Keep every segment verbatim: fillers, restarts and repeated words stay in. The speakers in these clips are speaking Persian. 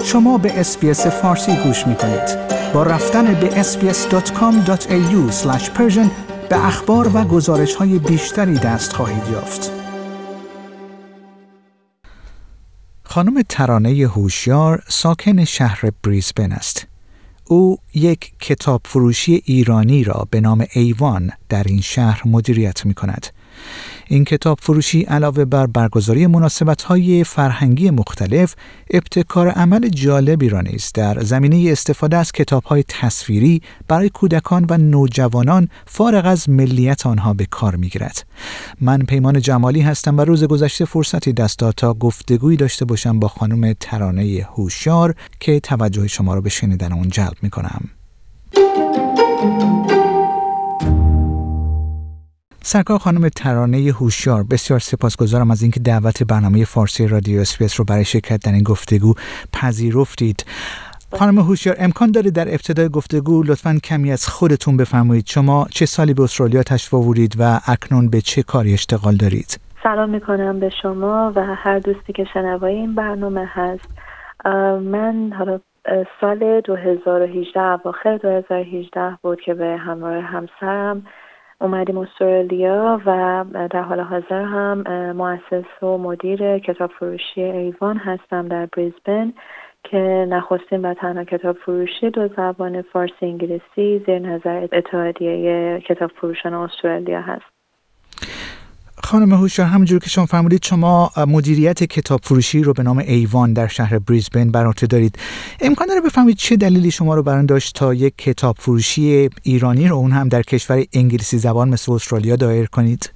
شما به اس‌بی‌اس فارسی گوش می‌کنید. با رفتن به اس بی اس دات کام دات ای یو اسلش پرشن به اخبار و گزارش‌های بیشتری دست خواهید یافت. خانم ترانه هوشیار ساکن شهر بریزبن است. او یک کتاب فروشی ایرانی را به نام ایوان در این شهر مدیریت می‌کند. این کتاب فروشی علاوه بر برگزاری مناسبت‌های فرهنگی مختلف، ابتکار عمل جالبی را نیز در زمینه استفاده از کتاب‌های تصویری برای کودکان و نوجوانان فارغ از ملیت آنها به کار می‌گیرد. من پیمان جمالی هستم و روز گذشته فرصتی دست داد تا گفتگویی داشته باشم با خانم ترانه هوشیار که توجه شما را به شنیدن اون جلب می‌کنم. سرکار خانم ترانه هوشیار، بسیار سپاسگزارم از اینکه دعوت برنامه فارسی رادیو اس‌بی‌اس رو برای شرکت در این گفتگو پذیرفتید. خانم هوشیار، امکان داره در ابتدای گفتگو لطفاً کمی از خودتون بفرمایید؟ شما چه سالی به استرالیا تشریف آوردید و اکنون به چه کاری اشتغال دارید؟ سلام میکنم به شما و هر دوستی که شنوای این برنامه هست. من حالا سال دو هزار و هجده، اواخر دو هزار و هجده بود که به همراه همسرم اومدیم استرالیا و در حال حاضر هم مؤسس و مدیر کتاب فروشی ایوان هستم در بریزبن که نخستین و تنها کتاب فروشی دو زبان فارسی انگلیسی زیر نظر اتحادیه کتاب فروشان استرالیا هست. خانم هوشیار، همونجور که شما فرمودید شما مدیریت کتاب فروشی رو به نام ایوان در شهر بریزبن بر عهده دارید. امکان داره بفهمید چه دلیلی شما رو برآورد داشت تا یک کتاب فروشی ایرانی رو اون هم در کشور انگلیسی زبان مثل استرالیا دایر کنید؟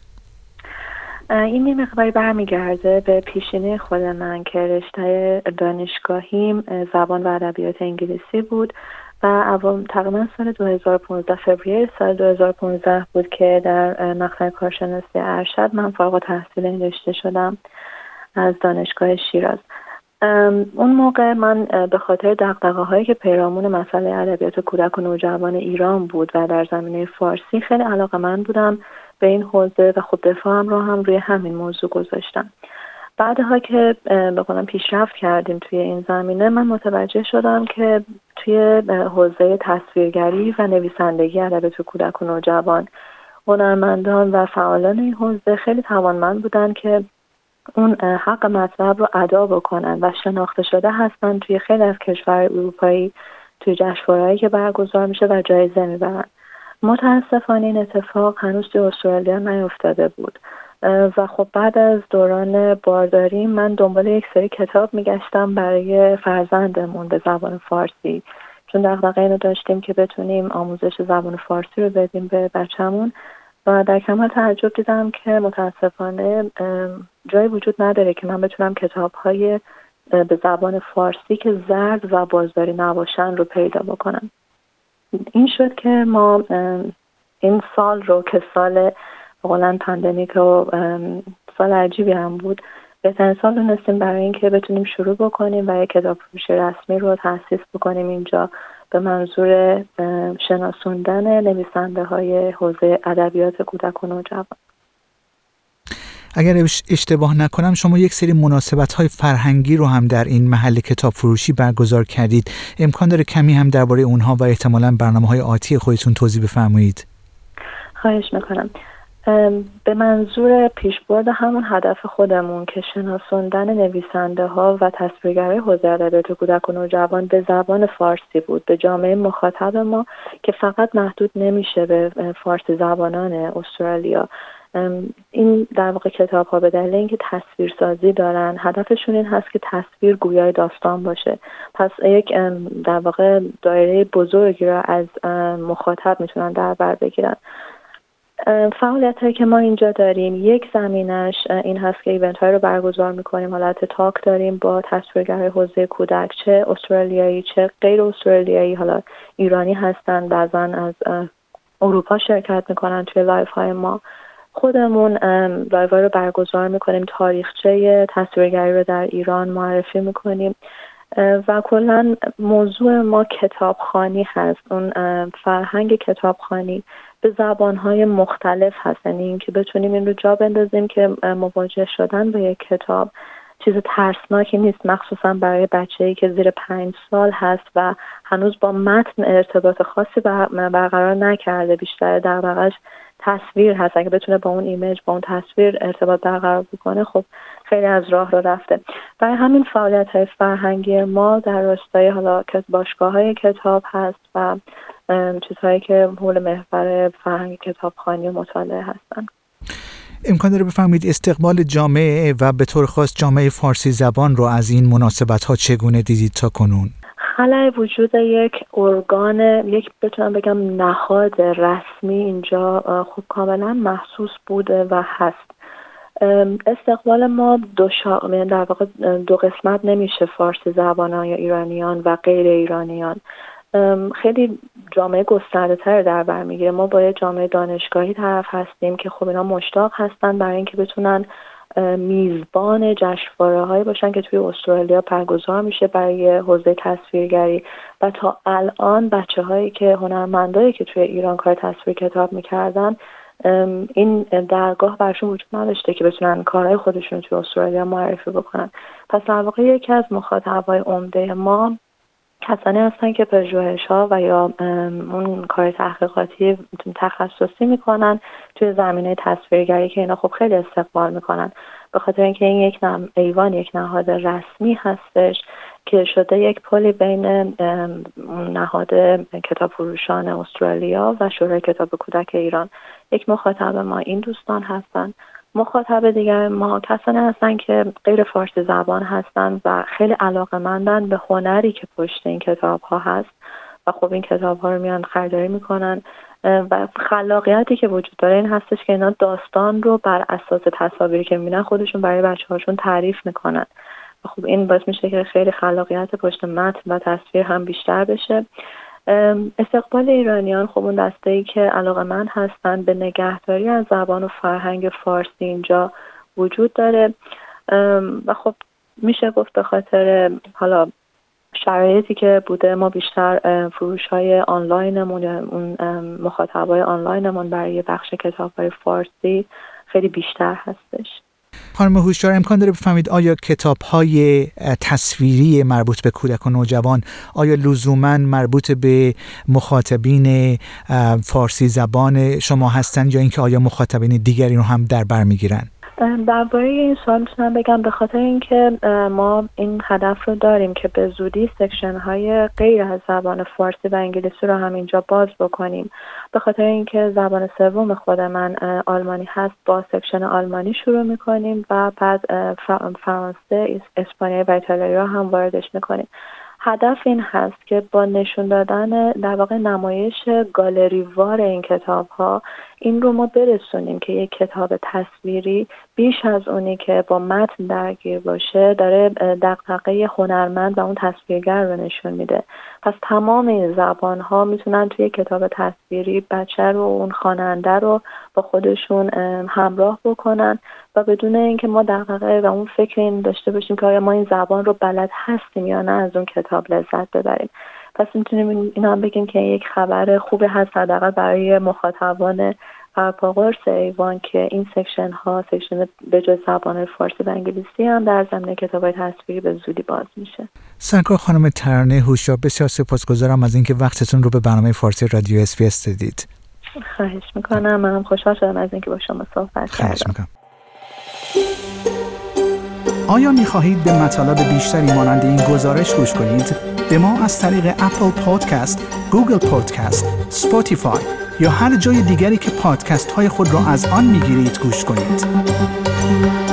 این یه مقداری برمیگرده به پیشینه خود من که رشته دانشگاهیم زبان و ادبیات انگلیسی بود و اول تقریبا سال دو هزار و پانزده، فوریه سال دو هزار و پانزده بود که در مقطع کارشناسی ارشد من فارغ التحصیل این رشته شدم از دانشگاه شیراز. اون موقع من به خاطر دغدغه‌هایی که پیرامون مسئله ادبیات کودک و نوجوان ایران بود و در زمینه فارسی خیلی علاقه‌مند بودم به این حوزه و خب دفاعم رو هم روی همین موضوع گذاشتم. بعدها که به قولم پیشرفت کردیم توی این زمینه، من متوجه شدم که توی حوزه تصویرگری و نویسندگی ادبیات کودک و نوجوان هنرمندان و فعالان این حوزه خیلی توانمند بودن که اون حق مطلب رو ادا بکنن و شناخته شده هستن توی خیلی از کشورهای اروپایی توی جشنواره‌ای که برگزار میشه و جایزه میبرن. متاسفانه این اتفاق هنوز توی استرالیا نیفتاده بود و خب بعد از دوران بارداری من دنبال یک سری کتاب میگشتم برای فرزندمون به زبان فارسی، چون دغدغه اینو داشتیم که بتونیم آموزش زبان فارسی رو بدیم به بچه‌مون و در کمال تعجب دیدم که متاسفانه جایی وجود نداره که من بتونم کتاب‌های به زبان فارسی که زرد و بازاری نباشن رو پیدا بکنم. این شد که ما این سال رو که سال بقولن پاندمیک و سال عجیبی هم بود، بهترین سال رو نستیم برای این که بتونیم شروع بکنیم و یک کتاب فروشی رسمی رو تأسیس بکنیم اینجا به منظور شناسوندن نویسنده های حوزه ادبیات کودک و نوجوان. اگر اشتباه نکنم شما یک سری مناسبت‌های فرهنگی رو هم در این محل کتاب فروشی برگزار کردید. امکان داره کمی هم درباره اونها و احتمالاً برنامه‌های آتی خودتون توضیح بفرمایید؟ خواهش میکنم. به منظور پیشبرد همون هدف خودمون که شناسوندن نویسنده ها و تصویرگرای حوزه ادبیات کودک و نوجوان به زبان فارسی بود، به جامعه مخاطب ما که فقط محدود نمیشه به فارسی زبانان استرالیا. این در واقع کتاب ها به دلیل اینکه تصویرسازی دارن، هدفشون این هست که تصویر گویای داستان باشه. پس یک در واقع دایره بزرگی را از مخاطب میتونن در بر بگیرن. فعالیت هایی که ما اینجا داریم، یک زمینش این هست که ایونت های رو برگزار میکنیم، حالت تاک داریم با تصویرگرای حوزه کودک، چه استرالیایی چه غیر استرالیایی، حالا ایرانی هستن، بعضن از اروپا شرکت میکنن توی لایف های ما. خودمون لایو رو برگزار میکنیم، تاریخچه تصویرگری رو در ایران معرفی میکنیم و کلا موضوع ما کتابخوانی هست. اون فرهنگ کتابخوانی به زبانهای مختلف هست، یعنی این که بتونیم این رو جا بندازیم که مواجه شدن با یک کتاب چیز ترسناکی نیست، مخصوصا برای بچه‌ای که زیر پنج سال هست و هنوز با متن ارتباط خاصی برقرار نکرده. بیشتر دغدغه‌اش تصویر هست. اگه بتونه با اون ایمیج، با اون تصویر ارتباط برقرار بکنه، خب خیلی از راه رو رفته. برای همین فعالیت‌های فرهنگی ما در راستای حالا باشگاه‌های کتاب هست و چیزهایی که حول محور فرهنگ کتابخوانی و مطالعه هستن. امکان داره بفهمید استقبال جامعه و به طور خاص جامعه فارسی زبان رو از این مناسبت‌ها چگونه دیدید تا کنون؟ خلای وجود یک ارگان، یک بتونم بگم نهاد رسمی اینجا خب کاملا محسوس بوده و هست. استقبال ما دو شاخه، در واقع دو قسمت نمیشه، فارسی زبانان یا ایرانیان و غیر ایرانیان. خیلی جامعه گسترده تر در بر میگیره. ما با یه جامعه دانشگاهی طرف هستیم که خب اینا مشتاق هستن برای اینکه بتونن میزبان جشنواره هایی باشن که توی استرالیا برگزار میشه برای حوزه تصویرگری و تا الان بچه هایی که هنرمندایی که توی ایران کار تصویر کتاب میکردن این درگاه برشون وجود نداشته که بتونن کارهای خودشون توی استرالیا معرفی بکنن. پس در واقع یکی از مخاطبای عمده ما کسانی هستن که پژوهش‌ها و یا اون کار تحقیقاتی تخصصی میکنن توی زمینه تصویرگری که اینا خب خیلی استقبال میکنن، به خاطر اینکه این یک نم ایوان یک نهاد رسمی هستش که شده یک پلی بین نهاد کتاب فروشان استرالیا و شورای کتاب کودک ایران. یک مخاطب ما این دوستان هستن. مخاطب دیگر ما کسانی هستن که غیر فارسی زبان هستن و خیلی علاقه‌مندن به هنری که پشت این کتاب ها هست و خب این کتاب ها رو میان خریداری میکنن و خلاقیتی که وجود داره این هستش که اینا داستان رو بر اساس تصاویری که میبینن خودشون برای بچه هاشون تعریف میکنن و خب این باعث میشه که خیلی خلاقیت پشت متن و تصویر هم بیشتر بشه. استقبال ایرانیان خب اون دسته‌ای که علاقه‌مند هستن به نگهداری از زبان و فرهنگ فارسی اینجا وجود داره و خب میشه گفت به خاطر حالا شرایطی که بوده ما بیشتر فروش‌های آنلاینمون یا اون مخاطبای آنلاینمون برای بخش کتاب‌های فارسی خیلی بیشتر هستش. خانم هوشیار، امکان داره بفهمید آیا کتاب‌های تصویری مربوط به کودک و نوجوان آیا لزوماً مربوط به مخاطبین فارسی زبان شما هستند یا اینکه آیا مخاطبین دیگری رو هم در بر می‌گیرن؟ درباره این سوال میتونم بگم به خاطر اینکه ما این هدف رو داریم که به زودی سکشن های غیر از زبان فارسی و انگلیسی رو هم اینجا باز بکنیم. به خاطر اینکه زبان سوم خود من آلمانی هست، با سکشن آلمانی شروع میکنیم و بعد فرانسه، اسپانیایی و ایتالیایی رو هم واردش میکنیم. هدف این هست که با نشون دادن در واقع نمایش گالری وار این کتاب ها این رو ما برسونیم که یک کتاب تصویری بیش از اونی که با متن درگیر باشه داره دغدغه هنرمند و اون تصویرگر رو نشون میده. پس تمام این زبان ها میتونن توی کتاب تصویری بچه رو، اون خواننده رو با خودشون همراه بکنن و بدون اینکه ما دغدغه و اون فکر این داشته باشیم که آیا ما این زبان رو بلد هستیم یا نه از اون کتاب لذت ببریم. پس میتونیم اینا هم بگیم که یک خبر خوبی هست حداقل برای مخاطبان قرپاقرص ایوان که این سکشن ها، سکشن به جز زبان فارسی و انگلیسی هم در زمینه کتاب‌های تصویری به زودی باز میشه. سرکار خانم ترانه هوشیار، بسیار سپاسگزارم از اینکه وقتتون رو به برنامه فارسی رادیو اس بی اس دادید. خواهش میکنم. منم خوشحال شدم از اینکه با شما صحبت کردم. آیا می‌خواهید به مطالب بیشتری مانند این گزارش گوش کنید؟ به ما از طریق اپل پادکست، گوگل پادکست، اسپاتیفای یا هر جای دیگری که پادکست های خود را از آن می‌گیرید گوش کنید.